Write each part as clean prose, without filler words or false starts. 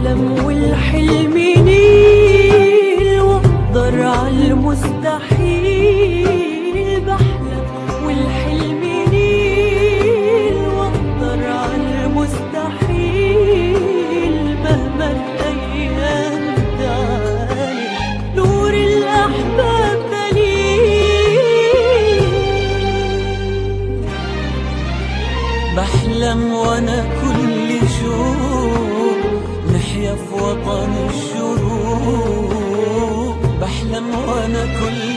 بحلم والحلم نيل واقدر عالمستحيل، بحلم والحلم نيل واقدر عالمستحيل، مهما الايام تعاني نور الاحباب دليل. بحلم وانا كل شوق نحيا في وطن الشروق، بحلم وانا كل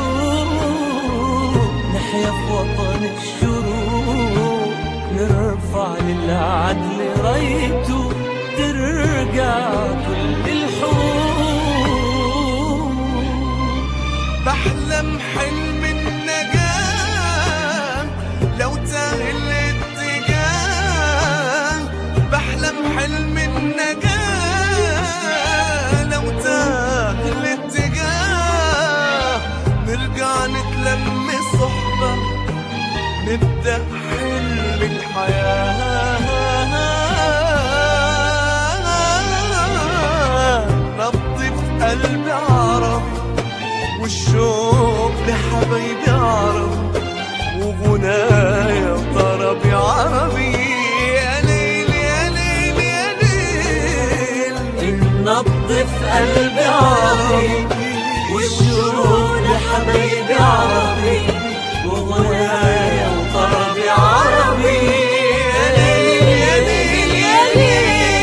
شوق نحيا في وطن الشروق، نرفع للعدل رايته ترجع كل الحقوق. بحلم حلم النجاة لو تاه الاتجاه، بحلم حلم النجاة لو تاه الاتجاه، نرجع نتلم صحبة نبدأ حلم الحياة، نبض في قلبي عرب والشوق لحبايبي عرب، وغنايا وطربي عربي، يا ليل يا ليل يا ليل. النبض في قلبي عربي والشوق لحبايبي عربي، وغنايا وطربي عربي، يا ليل يا ليل يا ليل.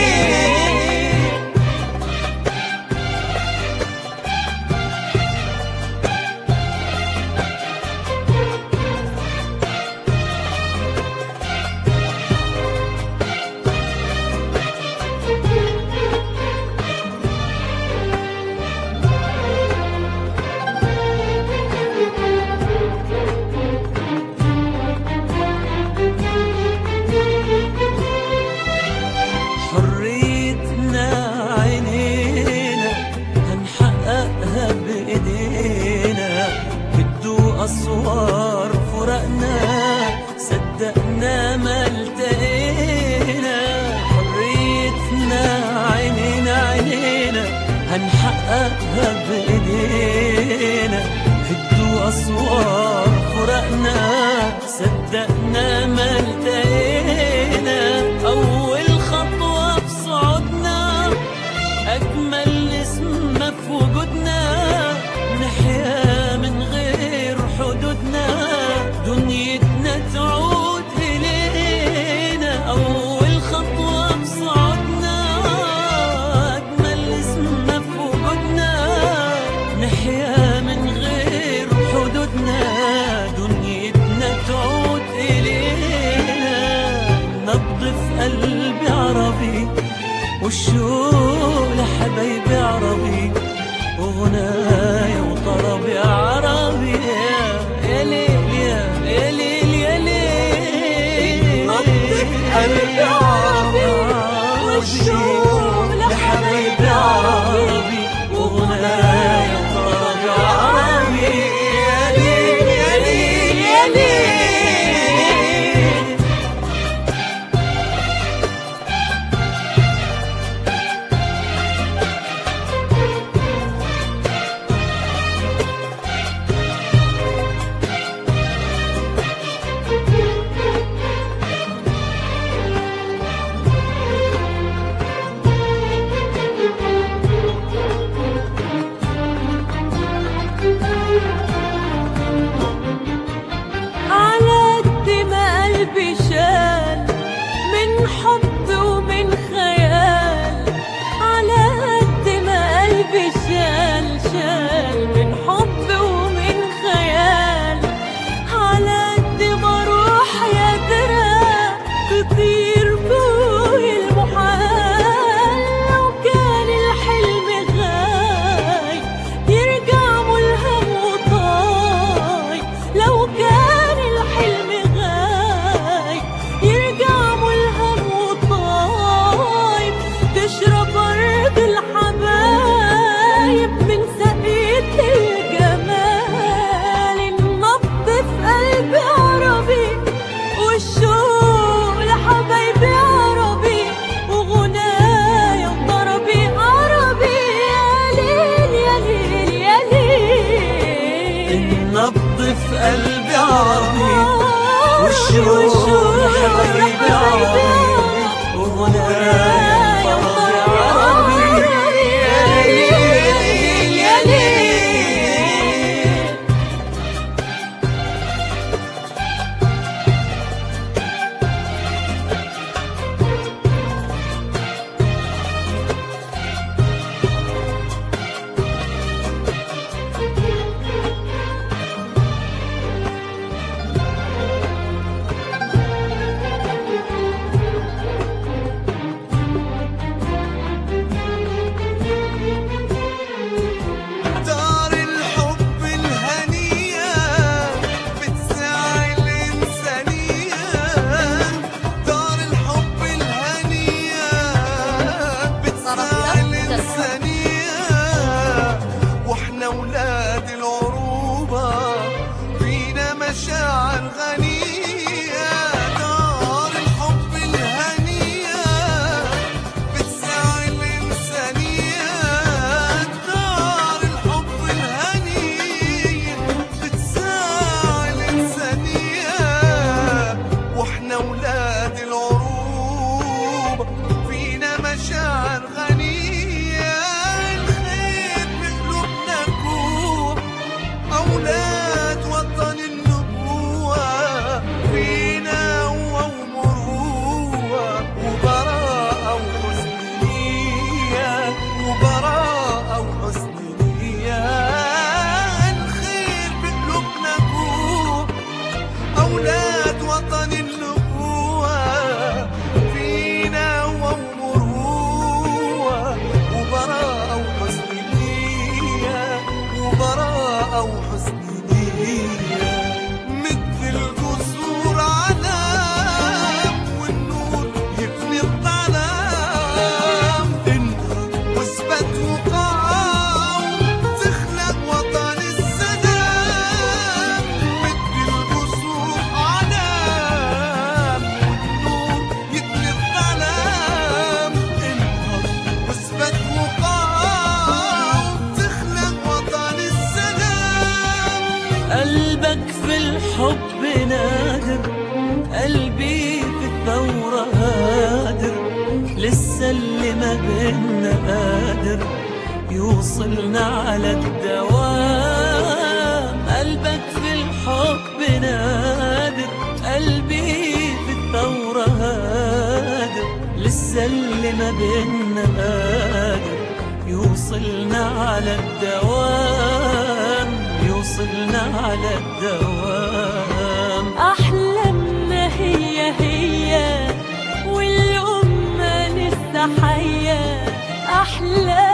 حريتنا عينينا هنحققها بإيدينا، بدو أسوار فرقنا صدقنا ما التقينا. حريتنا عينينا عينينا هنحققها بإيدينا، بدو أسوار فرقنا صدقنا ما التقينا. أول خطوة في صعودنا أجمل اسم في وجودنا، نحيا من غير حدودنا دنيتنا تعود إلينا. أول خطوة في صعودنا أجمل اسم في وجودنا، نحيا من غير حدودنا دنيتنا تعود إلينا. نبض في قلبي عربي والشوق لحبايبي عربي، وغنايا وطربي عربي، يا ليل يا ليل يا ليل. نبض في قلبي عربي والشوق لحبايبي عربي، وغنايا وطربي عربي، يا ليل يا ليل يا ليل. على قد ما قلبي شال من حب ومن خيال، على قد ما قلبي شال من حب ومن خيال، على قد ما روح يا ترى تطير فوق المحال. لو كان الحلم غاي يرجع ملهم وطاي، لو كان الحلم غاي يرجع ملهم وطاي، تشرب أرض الحبايب من سقية الجمال. النبض في قلبي عربي والشوق لحبايبي أولاد العروبة فينا مشاعر غنية، الخير بقلوبنا كوب، أولاد وطن النبوة فينا قوة ومروة وبراءة وحسن نية، وبراءة وحسن نية. الخير بقلوبنا كوب، أولاد وطن النبوة فينا قوة ومروة وبراءة وحسن نية، وبراءة وحسن نية. مثل القصور علام والنور يبني الظلام، انهض واثبت وقاوم تخلق وطن السلام. مثل القصور علام والنور يبني الظلام، انهض واثبت وقاوم تخلق وطن السلام. قلبك في الحب نادر، قلبي في الثورة هادر، لسه اللي ما بينا قادر يوصلنا على الدوام. قلبك في الحب نادر، قلبي في الثورة هادر، لسه اللي ما بينا قادر يوصلنا على الدوام، يوصلنا على الدوام. أحلامنا هي والأمة لسه حية، أحلام